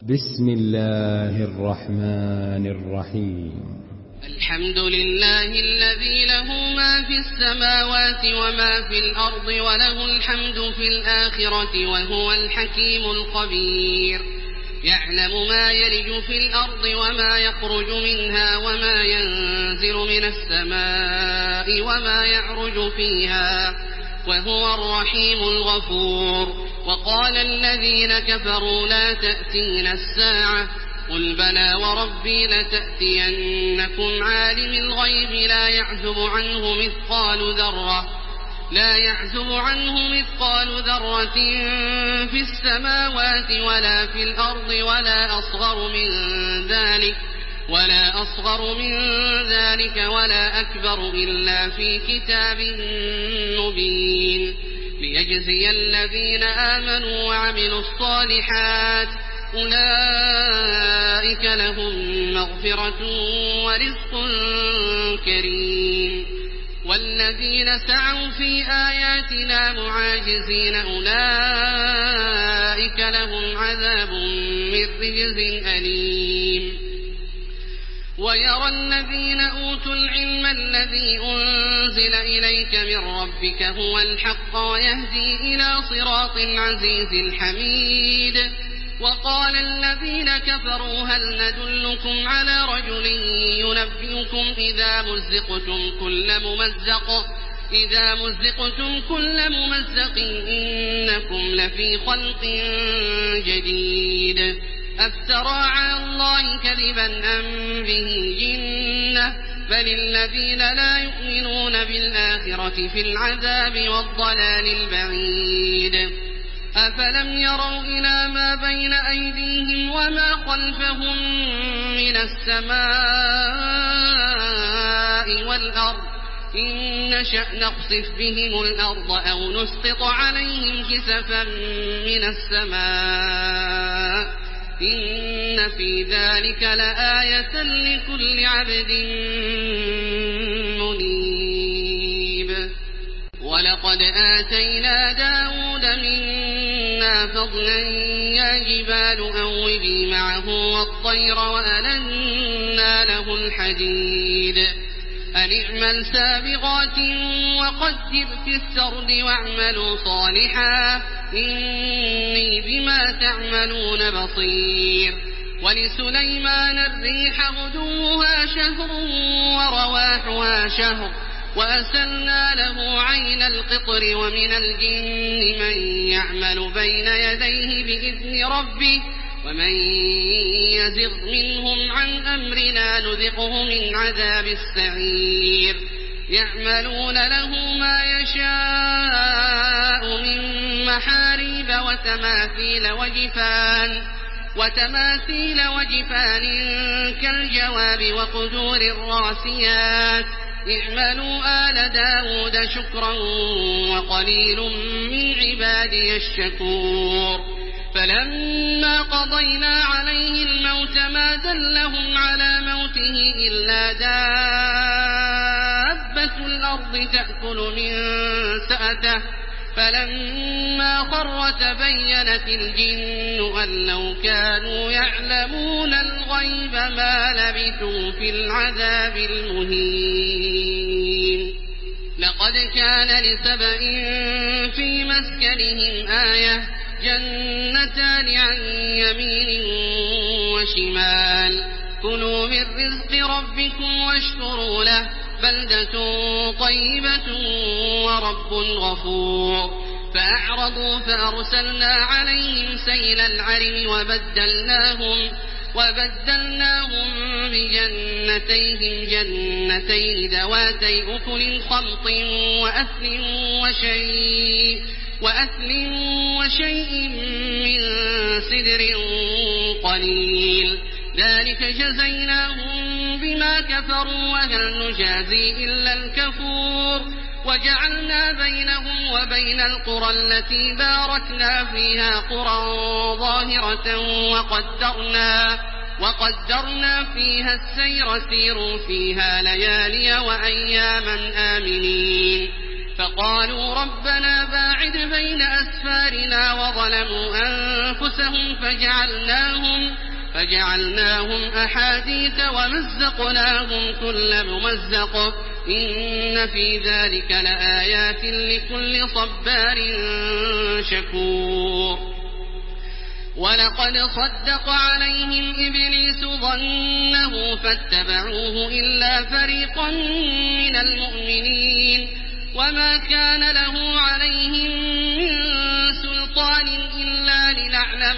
بسم الله الرحمن الرحيم. الحمد لله الذي له ما في السماوات وما في الأرض وله الحمد في الآخرة وهو الحكيم الخبير. يعلم ما يلج في الأرض وما يخرج منها وما ينزل من السماء وما يعرج فيها وهو الرحيم الغفور. وقال الذين كفروا لا تأتينا الساعة قل بلى وربي لتأتينكم عالم الغيب لا يعزب عنه مثقال ذرة في السماوات ولا في الأرض ولا أصغر من ذلك ولا أكبر إلا في كتاب مبين ليجزي الذين آمنوا وعملوا الصالحات أولئك لهم مغفرة ورزق كريم. والذين سعوا في آياتنا معاجزين أولئك لهم عذاب من رجز أليم. ويرى الذين أوتوا العلم الذي أنزل إليك من ربك هو الحق ويهدي إلى صراط العزيز الحميد. وقال الذين كفروا هل ندلكم على رجل ينبئكم إذا مزقتم كل ممزق إنكم لفي خلق جديد. أفترى على الله كذبا أم به جنة بل الذين لا يؤمنون بالآخرة في العذاب والضلال البعيد. أفلم يروا إلى ما بين أيديهم وما خلفهم من السماء والأرض إن نشأ نخسف بهم الأرض أو نسقط عليهم كسفا من السماء إن في ذلك لآية لكل عبد منيب. ولقد آتينا داود منا فضلا يا جبال أوبي معه والطير وألنا له الحديد أن اعمل سابغات وقدر في السرد واعملوا صالحا إني بما تعملون بصير. ولسليمان الريح غدوها شهر ورواحها شهر وأسلنا له عين القطر ومن الجن من يعمل بين يديه بإذن ربه ومن يزغ منهم عن أمرنا نذقه من عذاب السعير. يعملون له ما يشاء من محاريب وتماثيل وجفان كالجواب وقدور الراسيات. اعملوا آل داود شكرا وقليل من عبادي الشكور. فلما قضينا عليه الموت ما دلهم على موته إلا دابة الأرض تأكل من سأته فلما خر تبينت الجن أن لو كانوا يعلمون الغيب ما لبثوا في العذاب المهين. لقد كان لسبإ في مسكنهم آية جنتان عن يمين وشمال كلوا من رزق ربكم واشكروا له بلدة طيبة ورب غفور. فأعرضوا فأرسلنا عليهم سيل العرم وبدلناهم بجنتيهم جنتين ذواتي أكل خمط وأثل وشيء من سدر قليل ذلك جزيناهم بما كفروا وهل نجازي إلا الكفور. وجعلنا بينهم وبين القرى التي باركنا فيها قرى ظاهرة وقدرنا فيها السير سيروا فيها ليالي وأياما آمنين. فقالوا ربنا باعد بين أسفارنا وظلموا أنفسهم فجعلناهم أحاديث ومزقناهم كل ممزق إن في ذلك لآيات لكل صبار شكور ولقد صدق عليهم إبليس ظنه فاتبعوه إلا فريقا من المؤمنين وما كان له عليهم من سلطان إلا لنعلم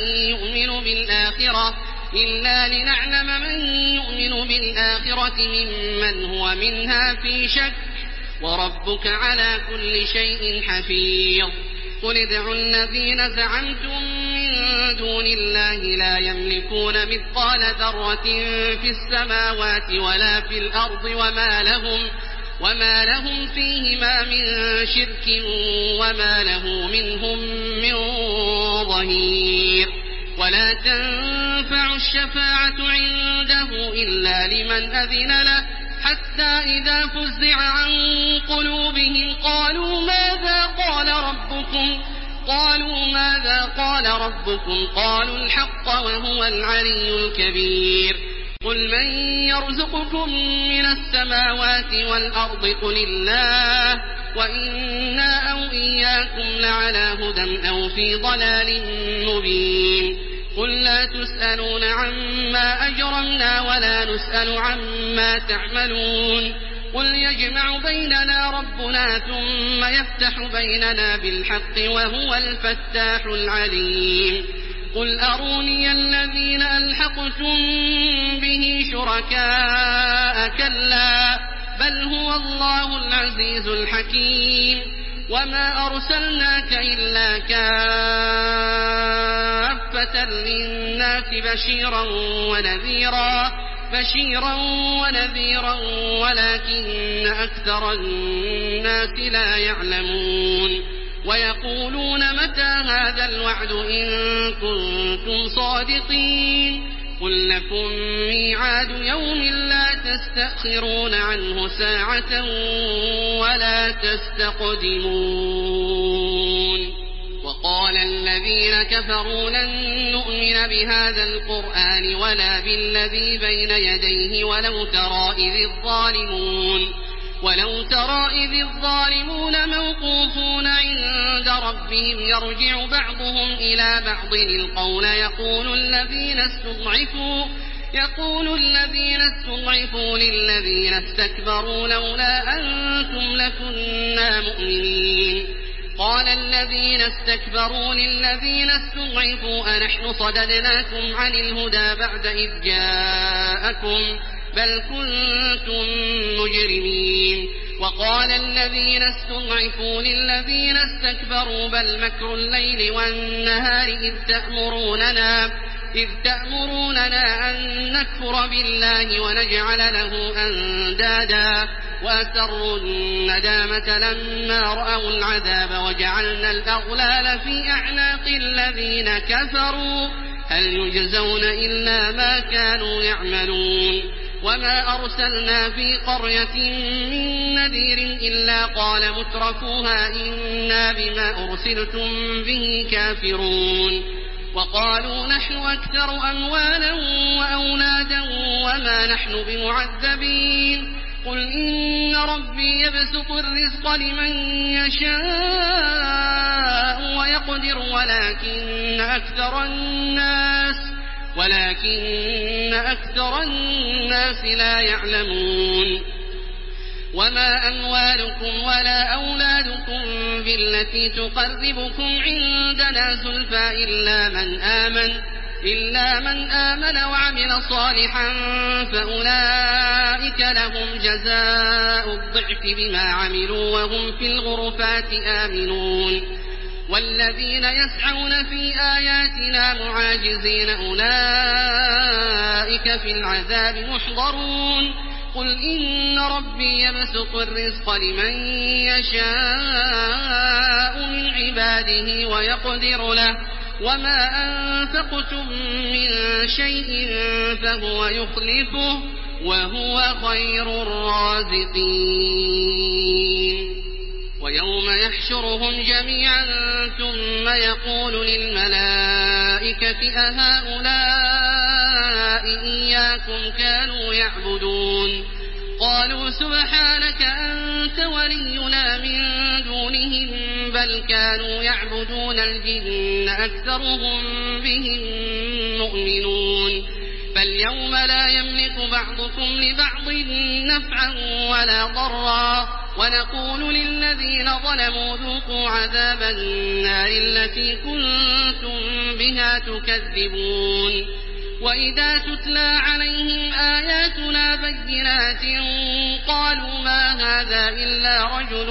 من يؤمن بالآخرة ممن هو منها في شك وربك على كل شيء حفيظ قل ادعوا الذين زعمتم من دون الله لا يملكون مثقال ذرة في السماوات ولا في الأرض وما لهم فيهما من شرك وما له منهم من ظهير ولا تنفع الشفاعة عنده إلا لمن أذن له حتى إذا فزع عن قلوبهم قالوا ماذا قال ربكم قالوا الحق وهو العلي الكبير قل من يرزقكم من السماوات والأرض قل الله وإنا أو إياكم لعلى هدى أو في ضلال مبين قل لا تسألون عما أجرمنا ولا نسأل عما تعملون قل يجمع بيننا ربنا ثم يفتح بيننا بالحق وهو الفتاح العليم قل أروني الذين ألحقتم به شركاء كلا بل هو الله العزيز الحكيم وما أرسلناك إلا كافة للناس بشيرا ونذيرا ولكن أكثر الناس لا يعلمون ويقولون متى هذا الوعد إن كنتم صادقين قل لكم ميعاد يوم لا تستأخرون عنه ساعة ولا تستقدمون وقال الذين كفروا لن نؤمن بهذا القرآن ولا بالذي بين يديه ولو ترى إذ الظالمون موقوفون عند ربهم يرجع بعضهم إلى بعض القول يقول الذين استضعفوا للذين استكبروا لولا أنتم لكنا مؤمنين قال الذين استكبروا للذين استضعفوا أنحن صددناكم عن الهدى بعد إذ جاءكم بل كنتم مجرمين وقال الذين استضعفوا للذين استكبروا بل مكر الليل والنهار إذ تأمروننا أن نكفر بالله ونجعل له أندادا وأسروا الندامة لما رأوا العذاب وجعلنا الأغلال في أعناق الذين كفروا هل يجزون إلا ما كانوا يعملون وما أرسلنا في قرية من نذير إلا قال مترفوها إنا بما أرسلتم به كافرون وقالوا نحن أكثر أموالا وأولادا وما نحن بمعذبين قل إن ربي يبسط الرزق لمن يشاء ويقدر ولكن أكثر الناس لا يعلمون وما أموالكم ولا أولادكم بالتي تقربكم عندنا زلفى إلا من آمن وعمل صالحا فأولئك لهم جزاء الضعف بما عملوا وهم في الغرفات آمنون والذين يسعون في آياتنا معاجزين أولئك في العذاب محضرون قل إن ربي يبسط الرزق لمن يشاء من عباده ويقدر له وما أنفقتم من شيء فهو يخلفه وهو خير الرازقين ويوم يحشرهم جميعا ثم يقول للملائكة أهؤلاء آباؤكم كانوا يعبدون قالوا سبحانك أنت ولينا من دونهم بل كانوا يعبدون الجن أكثرهم بهم مؤمنون فاليوم لا يملك بعضكم لبعض نفعا ولا ضرا ونقول للذين ظلموا ذوقوا عذاب النار التي كنتم بها تكذبون وإذا تتلى عليهم آياتنا بينات قالوا ما هذا إلا رجل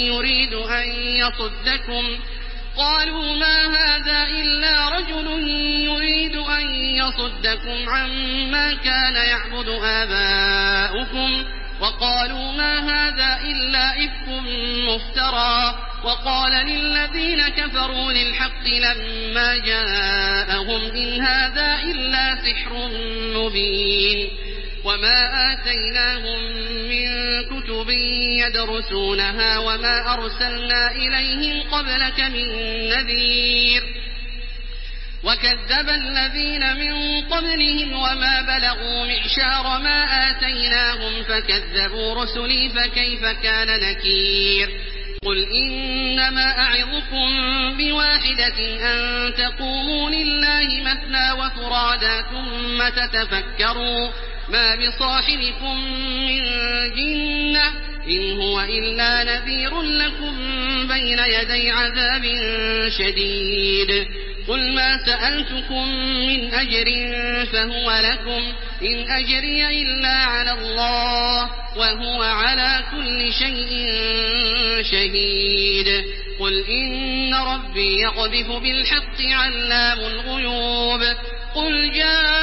يريد أن يصدكم عما كان يعبد آباؤكم وقالوا ما هذا إلا إفك مفترى وقال للذين كفروا للحق لما جاءهم إن هذا إلا سحر مبين وما آتيناهم من كتب يدرسونها وما أرسلنا إليهم قبلك من نذير وكذب الذين من قبلهم وما بلغوا معشار ما آتيناهم فكذبوا رسلي فكيف كان نكير قل إنما أعظكم بواحدة أن تقوموا لله مثنى وفرادا ثم تتفكروا ما بصاحبكم من جنة إن هو إلا نذير لكم بين يدي عذاب شديد قل ما سألتكم من أجر فهو لكم إن أجري إلا على الله وهو على كل شيء شهيد قل إن ربي يقذف بالحق علام الغيوب قل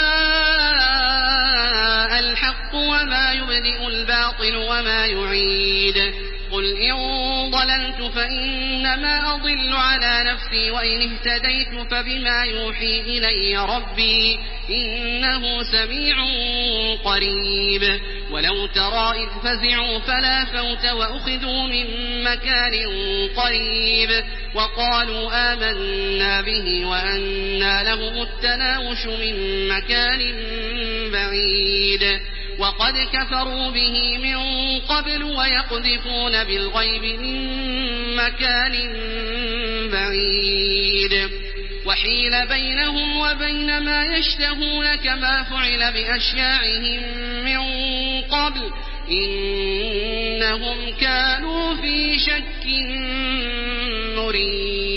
جاء الحق وما يبدئ الباطل وما يعيد قل إن ضللت فإنما أضل على نفسي وإن اهتديت فبما يوحي إلي ربي إنه سميع قريب ولو ترى إذ فزعوا فلا فوت وأخذوا من مكان قريب وقالوا آمنا به وأنى لهم التناوش من مكان بعيد وقد كفروا به من قبل ويقذفون بالغيب من مكان بعيد وحيل بينهم وبين ما يشتهون كما فعل بأشياعهم من قبل إنهم كانوا في شك مريب